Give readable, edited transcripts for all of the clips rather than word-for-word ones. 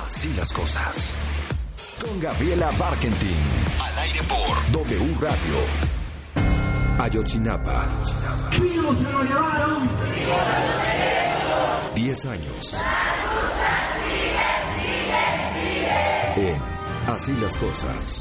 Así las cosas. Con Gabriela Barkentin. Al aire por W Radio. Ayotzinapa. 10 años. En Así las cosas.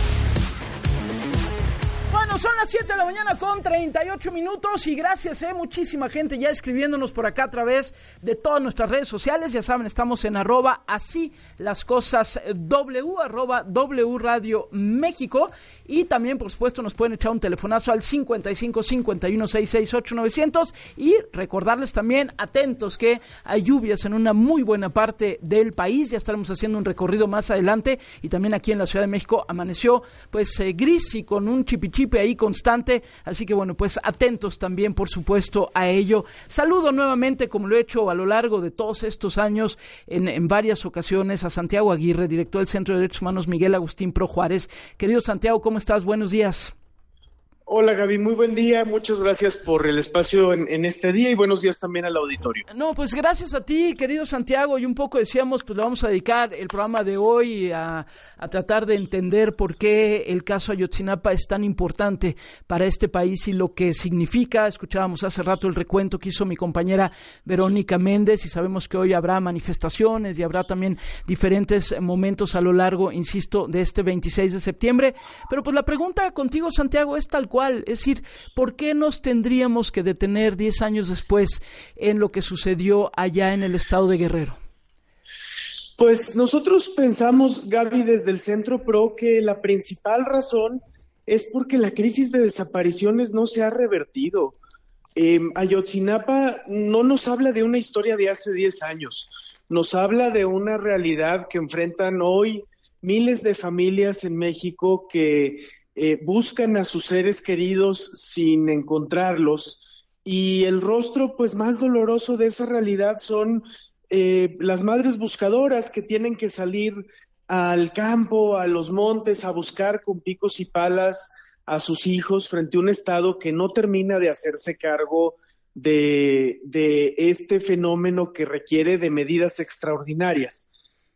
Bueno, son las 7 de la mañana con 38 minutos y gracias, muchísima gente ya escribiéndonos por acá a través de todas nuestras redes sociales. Ya saben, estamos en @así las cosas W, @W Radio México, y también, por supuesto, nos pueden echar un telefonazo al 55 51 66 8900 y recordarles también, atentos, que hay lluvias en una muy buena parte del país. Ya estaremos haciendo un recorrido más adelante, y también aquí en la Ciudad de México amaneció pues gris y con un chipichipe ahí constante, así que bueno, pues atentos también, por supuesto, a ello. Saludo nuevamente, como lo he hecho a lo largo de todos estos años en varias ocasiones, a Santiago Aguirre, director del Centro de Derechos Humanos Miguel Agustín Pro Juárez. Querido Santiago, ¿cómo estás? Buenos días. Hola Gaby, muy buen día, muchas gracias por el espacio en este día y buenos días también al auditorio. No, pues gracias a ti, querido Santiago, y un poco decíamos, pues le vamos a dedicar el programa de hoy a tratar de entender por qué el caso Ayotzinapa es tan importante para este país y lo que significa. Escuchábamos hace rato el recuento que hizo mi compañera Verónica Méndez, y sabemos que hoy habrá manifestaciones y habrá también diferentes momentos a lo largo, insisto, de este 26 de septiembre, pero pues la pregunta contigo, Santiago, es tal cual, es decir, ¿por qué nos tendríamos que detener 10 años después en lo que sucedió allá en el estado de Guerrero? Pues nosotros pensamos, Gaby, desde el Centro PRO, que la principal razón es porque la crisis de desapariciones no se ha revertido. Ayotzinapa no nos habla de una historia de hace 10 años, nos habla de una realidad que enfrentan hoy miles de familias en México que buscan a sus seres queridos sin encontrarlos, y el rostro pues más doloroso de esa realidad son las madres buscadoras que tienen que salir al campo, a los montes, a buscar con picos y palas a sus hijos frente a un Estado que no termina de hacerse cargo de este fenómeno que requiere de medidas extraordinarias.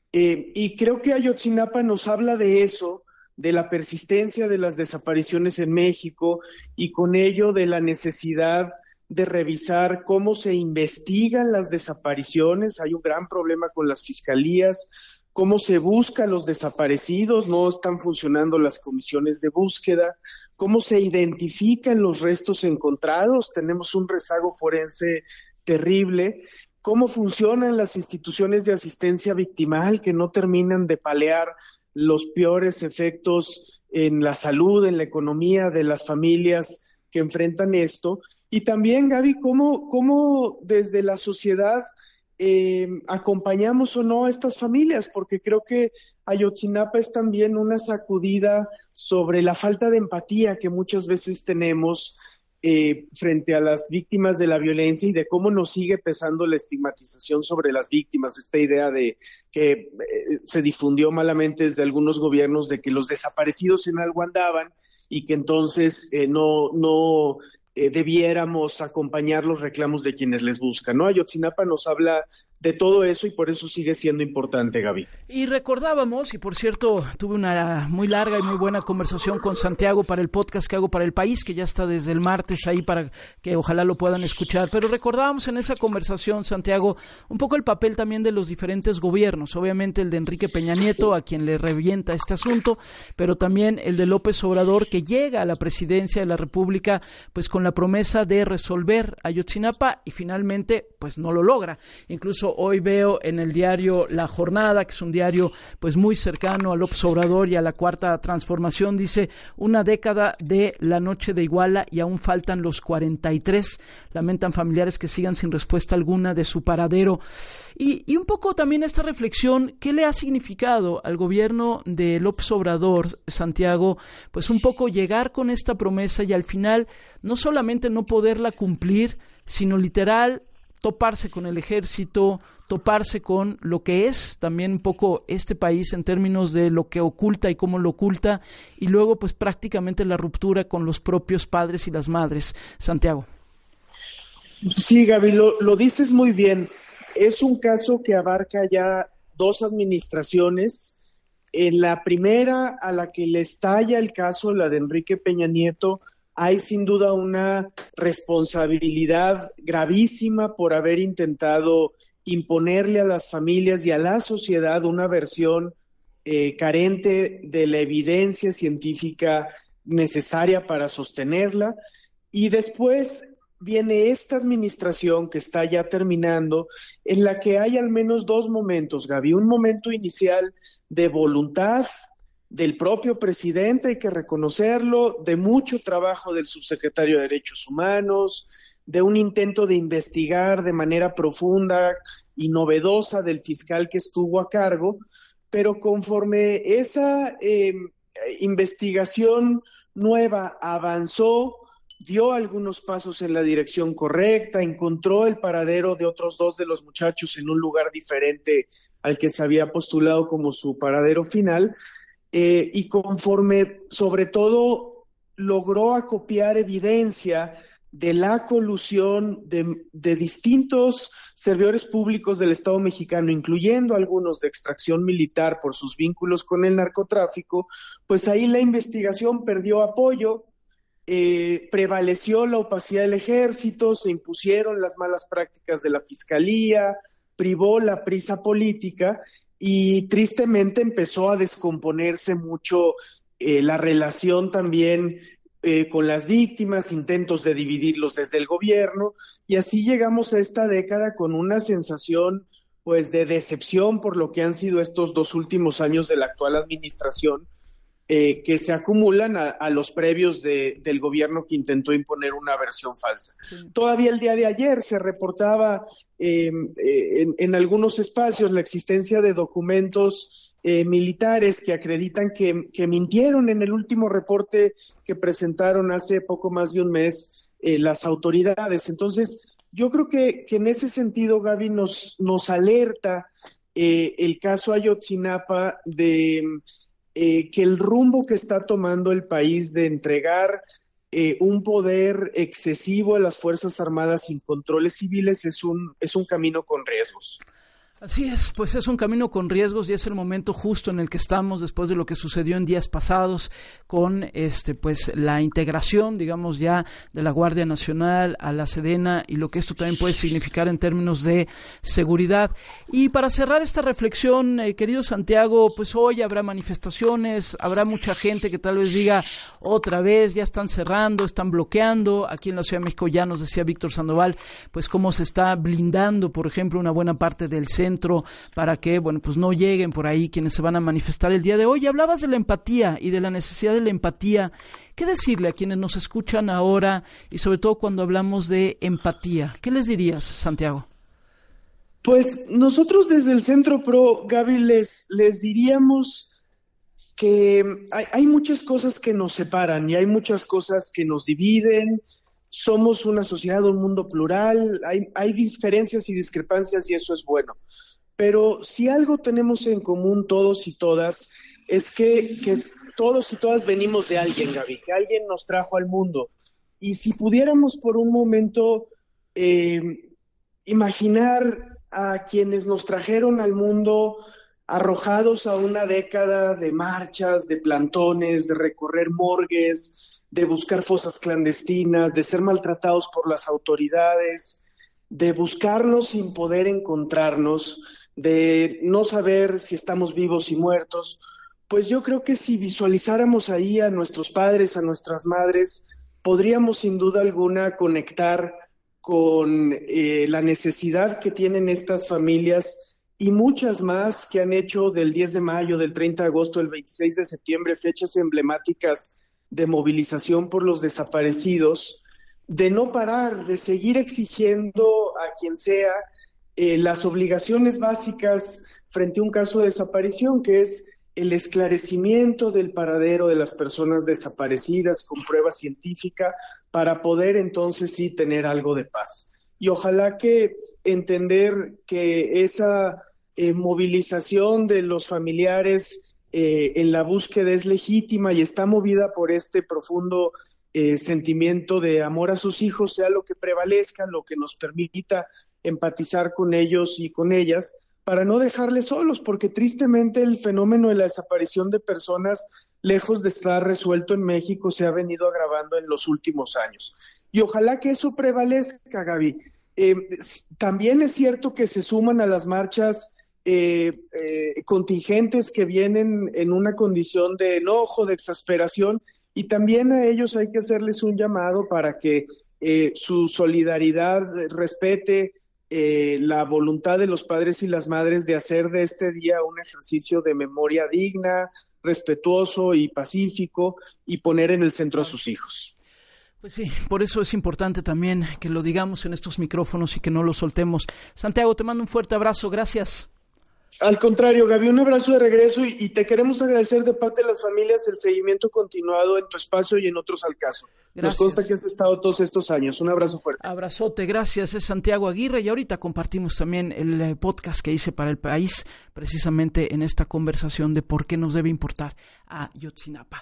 Y creo que Ayotzinapa nos habla de eso, de la persistencia de las desapariciones en México, y con ello de la necesidad de revisar cómo se investigan las desapariciones. Hay un gran problema con las fiscalías, cómo se busca a los desaparecidos, no están funcionando las comisiones de búsqueda, cómo se identifican los restos encontrados, tenemos un rezago forense terrible, cómo funcionan las instituciones de asistencia victimal que no terminan de paliar los peores efectos en la salud, en la economía de las familias que enfrentan esto. Y también, Gaby, cómo desde la sociedad acompañamos o no a estas familias, porque creo que Ayotzinapa es también una sacudida sobre la falta de empatía que muchas veces tenemos frente a las víctimas de la violencia, y de cómo nos sigue pesando la estigmatización sobre las víctimas, esta idea de que se difundió malamente desde algunos gobiernos de que los desaparecidos en algo andaban y que entonces no debiéramos acompañar los reclamos de quienes les buscan, ¿no? Ayotzinapa nos habla de todo eso y por eso sigue siendo importante, Gaby. Y recordábamos, y por cierto, tuve una muy larga y muy buena conversación con Santiago para el podcast que hago para El País, que ya está desde el martes ahí para que ojalá lo puedan escuchar, pero recordábamos en esa conversación, Santiago, un poco el papel también de los diferentes gobiernos, obviamente el de Enrique Peña Nieto, a quien le revienta este asunto, pero también el de López Obrador, que llega a la presidencia de la República pues con la promesa de resolver Ayotzinapa y finalmente pues no lo logra. Incluso hoy veo en el diario La Jornada, que es un diario pues muy cercano a López Obrador y a la Cuarta Transformación, dice: una década de la noche de Iguala y aún faltan los 43. Lamentan familiares que sigan sin respuesta alguna de su paradero. Y un poco también esta reflexión, ¿qué le ha significado al gobierno de López Obrador, Santiago, pues un poco llegar con esta promesa y al final no solamente no poderla cumplir, sino literal toparse con el ejército, toparse con lo que es también un poco este país en términos de lo que oculta y cómo lo oculta, y luego pues prácticamente la ruptura con los propios padres y las madres? Santiago. Sí, Gaby, lo dices muy bien. Es un caso que abarca ya 2 administraciones. En la primera, a la que le estalla el caso, la de Enrique Peña Nieto, hay sin duda una responsabilidad gravísima por haber intentado imponerle a las familias y a la sociedad una versión carente de la evidencia científica necesaria para sostenerla. Y después viene esta administración que está ya terminando, en la que hay al menos 2 momentos, Gaby. Un momento inicial de voluntad del propio presidente, hay que reconocerlo, de mucho trabajo del subsecretario de Derechos Humanos, de un intento de investigar de manera profunda y novedosa del fiscal que estuvo a cargo, pero conforme esa investigación nueva avanzó, dio algunos pasos en la dirección correcta, encontró el paradero de otros 2 de los muchachos en un lugar diferente al que se había postulado como su paradero final, y conforme sobre todo logró acopiar evidencia de la colusión de distintos servidores públicos del Estado mexicano, incluyendo algunos de extracción militar por sus vínculos con el narcotráfico, pues ahí la investigación perdió apoyo, prevaleció la opacidad del ejército, se impusieron las malas prácticas de la fiscalía, privó la prisa política y tristemente empezó a descomponerse mucho la relación también con las víctimas, intentos de dividirlos desde el gobierno, y así llegamos a esta década con una sensación pues de decepción por lo que han sido estos 2 últimos años de la actual administración, que se acumulan a los previos del gobierno que intentó imponer una versión falsa. Sí. Todavía el día de ayer se reportaba en algunos espacios la existencia de documentos militares que acreditan que mintieron en el último reporte que presentaron hace poco más de un mes las autoridades. Entonces, yo creo que en ese sentido, Gaby, nos alerta el caso Ayotzinapa de que el rumbo que está tomando el país de entregar un poder excesivo a las Fuerzas Armadas sin controles civiles es un camino con riesgos. Así es, pues es un camino con riesgos y es el momento justo en el que estamos después de lo que sucedió en días pasados con pues la integración, digamos, ya de la Guardia Nacional a la Sedena y lo que esto también puede significar en términos de seguridad. Y para cerrar esta reflexión, querido Santiago, pues hoy habrá manifestaciones, habrá mucha gente que tal vez diga otra vez, ya están cerrando, están bloqueando. Aquí en la Ciudad de México ya nos decía Víctor Sandoval, pues cómo se está blindando, por ejemplo, una buena parte del centro para que, bueno, pues no lleguen por ahí quienes se van a manifestar el día de hoy. Hablabas de la empatía y de la necesidad de la empatía. ¿Qué decirle a quienes nos escuchan ahora y sobre todo cuando hablamos de empatía? ¿Qué les dirías, Santiago? Pues nosotros desde el Centro PRO, Gaby, les diríamos que hay muchas cosas que nos separan y hay muchas cosas que nos dividen. Somos una sociedad, un mundo plural, hay diferencias y discrepancias y eso es bueno. Pero si algo tenemos en común todos y todas es que todos y todas venimos de alguien, Gaby, que alguien nos trajo al mundo. Y si pudiéramos por un momento imaginar a quienes nos trajeron al mundo arrojados a una década de marchas, de plantones, de recorrer morgues, de buscar fosas clandestinas, de ser maltratados por las autoridades, de buscarnos sin poder encontrarnos, de no saber si estamos vivos y muertos, pues yo creo que si visualizáramos ahí a nuestros padres, a nuestras madres, podríamos sin duda alguna conectar con la necesidad que tienen estas familias y muchas más que han hecho del 10 de mayo, del 30 de agosto, del 26 de septiembre, fechas emblemáticas de movilización por los desaparecidos, de no parar, de seguir exigiendo a quien sea las obligaciones básicas frente a un caso de desaparición, que es el esclarecimiento del paradero de las personas desaparecidas con prueba científica para poder entonces sí tener algo de paz. Y ojalá que entender que esa movilización de los familiares en la búsqueda es legítima y está movida por este profundo sentimiento de amor a sus hijos, sea lo que prevalezca, lo que nos permita empatizar con ellos y con ellas, para no dejarles solos, porque tristemente el fenómeno de la desaparición de personas, lejos de estar resuelto en México, se ha venido agravando en los últimos años. Y ojalá que eso prevalezca, Gaby. También es cierto que se suman a las marchas contingentes que vienen en una condición de enojo, de exasperación, y también a ellos hay que hacerles un llamado para que su solidaridad respete la voluntad de los padres y las madres de hacer de este día un ejercicio de memoria digna, respetuoso y pacífico, y poner en el centro a sus hijos. Pues sí, por eso es importante también que lo digamos en estos micrófonos y que no lo soltemos. Santiago, te mando un fuerte abrazo, gracias. Al contrario, Gaby, un abrazo de regreso y te queremos agradecer de parte de las familias el seguimiento continuado en tu espacio y en otros al caso. Gracias. Nos consta que has estado todos estos años. Un abrazo fuerte. Abrazote, gracias. Es Santiago Aguirre y ahorita compartimos también el podcast que hice para El País, precisamente en esta conversación de por qué nos debe importar a Ayotzinapa.